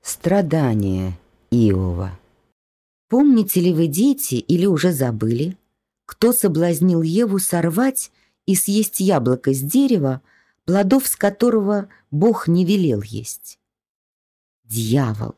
Страдания Иова. Помните ли вы, дети, или уже забыли, кто соблазнил Еву сорвать и съесть яблоко с дерева, плодов с которого Бог не велел есть? Дьявол.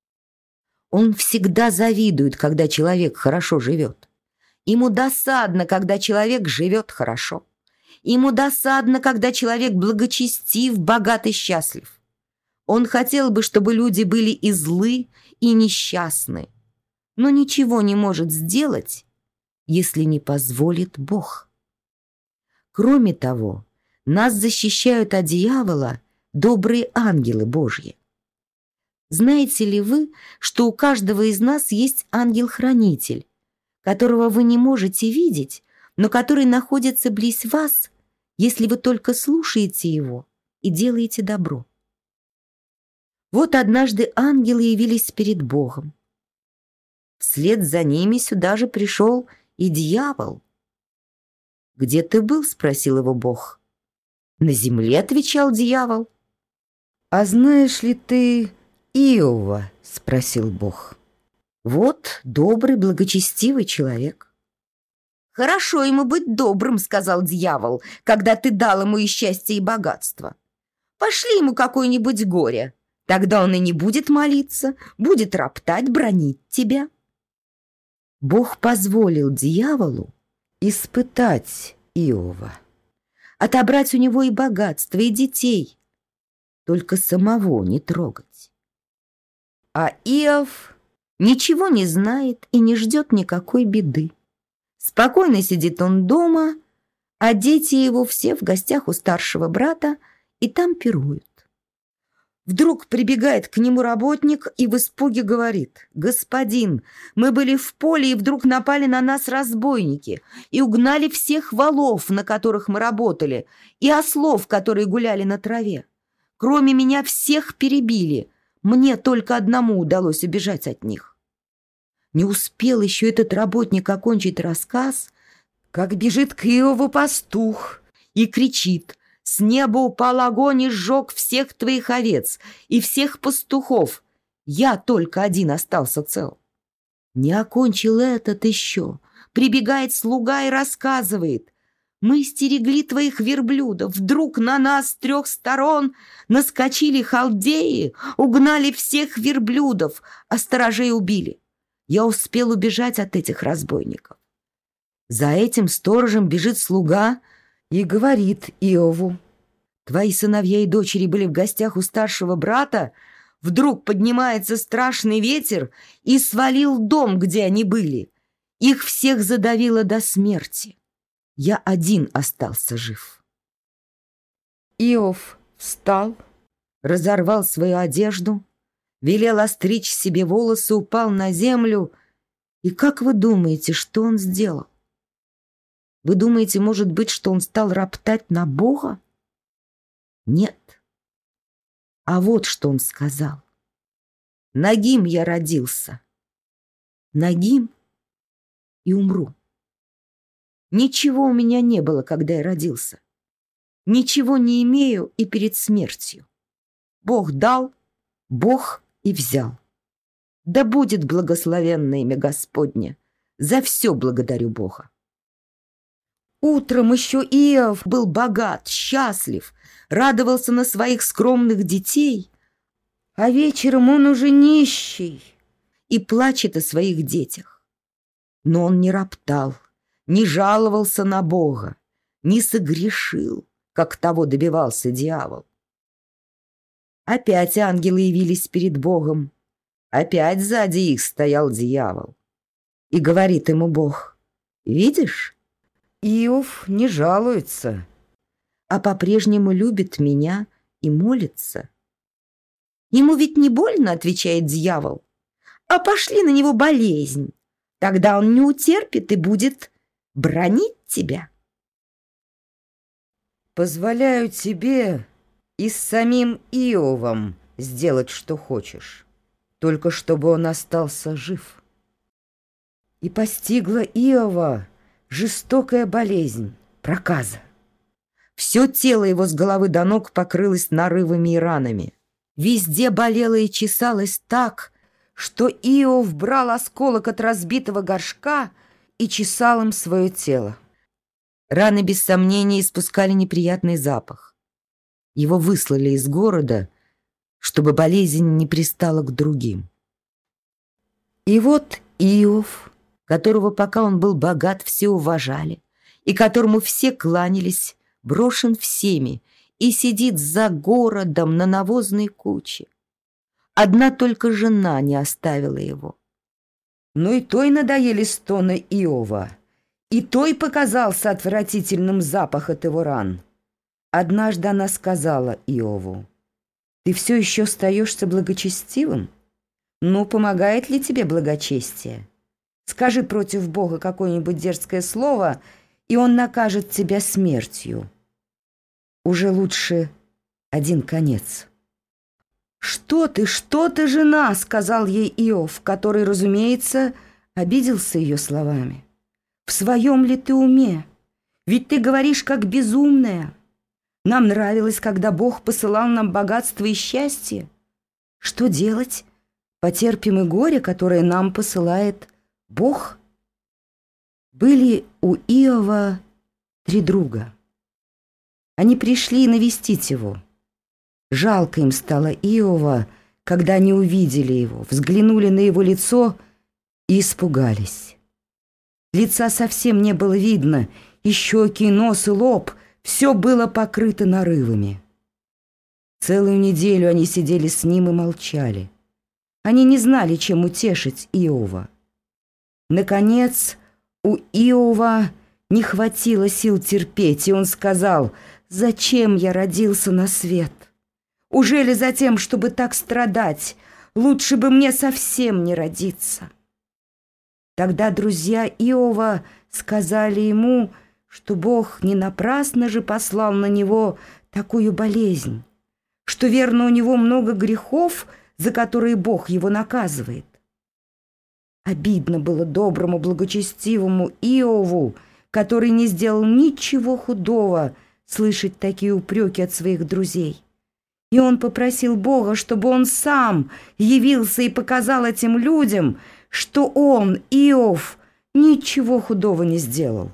Он всегда завидует, когда человек хорошо живет. Ему досадно, когда человек живет хорошо. Ему досадно, когда человек благочестив, богат и счастлив. Он хотел бы, чтобы люди были и злы, и несчастны, но ничего не может сделать, если не позволит Бог. Кроме того, нас защищают от дьявола добрые ангелы Божьи. Знаете ли вы, что у каждого из нас есть ангел-хранитель, которого вы не можете видеть, но который находится близ вас, если вы только слушаете его и делаете добро? Вот однажды ангелы явились перед Богом. Вслед за ними сюда же пришел и дьявол. «Где ты был?» — спросил его Бог. «На земле», — отвечал дьявол. «А знаешь ли ты Иова?» — спросил Бог. «Вот добрый, благочестивый человек». «Хорошо ему быть добрым», — сказал дьявол, «когда ты дал ему и счастье, и богатство. Пошли ему какое-нибудь горе. Тогда он и не будет молиться, будет роптать, бранить тебя». Бог позволил дьяволу испытать Иова, отобрать у него и богатство, и детей, только самого не трогать. А Иов ничего не знает и не ждет никакой беды. Спокойно сидит он дома, а дети его все в гостях у старшего брата и там пируют. Вдруг прибегает к нему работник и в испуге говорит: «Господин, мы были в поле, и вдруг напали на нас разбойники и угнали всех волов, на которых мы работали, и ослов, которые гуляли на траве. Кроме меня всех перебили, мне только одному удалось убежать от них». Не успел еще этот работник окончить рассказ, как бежит к Иову пастух и кричит: «С неба упал огонь и сжег всех твоих овец и всех пастухов. Я только один остался цел». Не окончил этот еще. Прибегает слуга и рассказывает: «Мы стерегли твоих верблюдов. Вдруг на нас с 3 сторон наскочили халдеи, угнали всех верблюдов, а сторожей убили. Я успел убежать от этих разбойников». За этим сторожем бежит слуга и говорит Иову: «Твои сыновья и дочери были в гостях у старшего брата, вдруг поднимается страшный ветер и свалил дом, где они были. Их всех задавило до смерти. Я один остался жив». Иов встал, разорвал свою одежду, велел остричь себе волосы, упал на землю. И как вы думаете, что он сделал? Вы думаете, может быть, что он стал роптать на Бога? Нет. А вот что он сказал: «Нагим я родился, нагим и умру. Ничего у меня не было, когда я родился. Ничего не имею и перед смертью. Бог дал, Бог и взял. Да будет благословенно имя Господне. За все благодарю Бога». Утром еще Иов был богат, счастлив, радовался на своих скромных детей, а вечером он уже нищий и плачет о своих детях. Но он не роптал, не жаловался на Бога, не согрешил, как того добивался дьявол. Опять ангелы явились перед Богом, опять сзади их стоял дьявол. И говорит ему Бог: «Видишь, Иов не жалуется, а по-прежнему любит меня и молится». «Ему ведь не больно?» — отвечает дьявол. «А пошли на него болезнь, тогда он не утерпит и будет бранить тебя». «Позволяю тебе и с самим Иовом сделать, что хочешь, только чтобы он остался жив». И постигла Иова жестокая болезнь, проказа. Все тело его с головы до ног покрылось нарывами и ранами. Везде болело и чесалось так, что Иов брал осколок от разбитого горшка и чесал им свое тело. Раны, без сомнения, испускали неприятный запах. Его выслали из города, чтобы болезнь не пристала к другим. И вот Иов, которого, пока он был богат, все уважали, и которому все кланялись, брошен всеми и сидит за городом на навозной куче. Одна только жена не оставила его. Но и той надоели стоны Иова, и той показался отвратительным запах от его ран. Однажды она сказала Иову: «Ты все еще остаешься благочестивым? Ну, помогает ли тебе благочестие? Скажи против Бога какое-нибудь дерзкое слово, и Он накажет тебя смертью. Уже лучше один конец». Что ты, жена?» — сказал ей Иов, который, разумеется, обиделся ее словами. «В своем ли ты уме? Ведь ты говоришь, как безумная. Нам нравилось, когда Бог посылал нам богатство и счастье. Что делать? Потерпим и горе, которое нам посылает Бог». Были у Иова 3 друга. Они пришли навестить его. Жалко им стало Иова, когда они увидели его, взглянули на его лицо и испугались. Лица совсем не было видно, и щеки, и нос, и лоб — все было покрыто нарывами. Целую неделю они сидели с ним и молчали. Они не знали, чем утешить Иова. Наконец, у Иова не хватило сил терпеть, и он сказал: «Зачем я родился на свет? Ужели за тем, чтобы так страдать? Лучше бы мне совсем не родиться». Тогда друзья Иова сказали ему, что Бог не напрасно же послал на него такую болезнь, что, верно, у него много грехов, за которые Бог его наказывает. Обидно было доброму, благочестивому Иову, который не сделал ничего худого, слышать такие упреки от своих друзей. И он попросил Бога, чтобы он сам явился и показал этим людям, что он, Иов, ничего худого не сделал.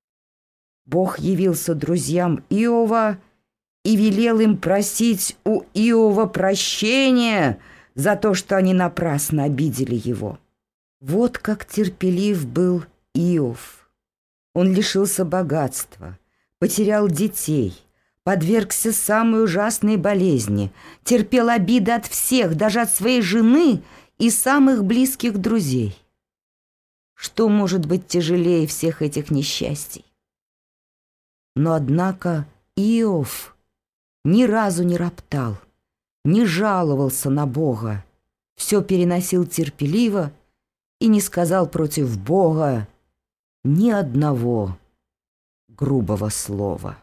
Бог явился друзьям Иова и велел им просить у Иова прощения за то, что они напрасно обидели его. Вот как терпелив был Иов. Он лишился богатства, потерял детей, подвергся самой ужасной болезни, терпел обиды от всех, даже от своей жены и самых близких друзей. Что может быть тяжелее всех этих несчастий? Но, однако, Иов ни разу не роптал, не жаловался на Бога, все переносил терпеливо и не сказал против Бога ни одного грубого слова.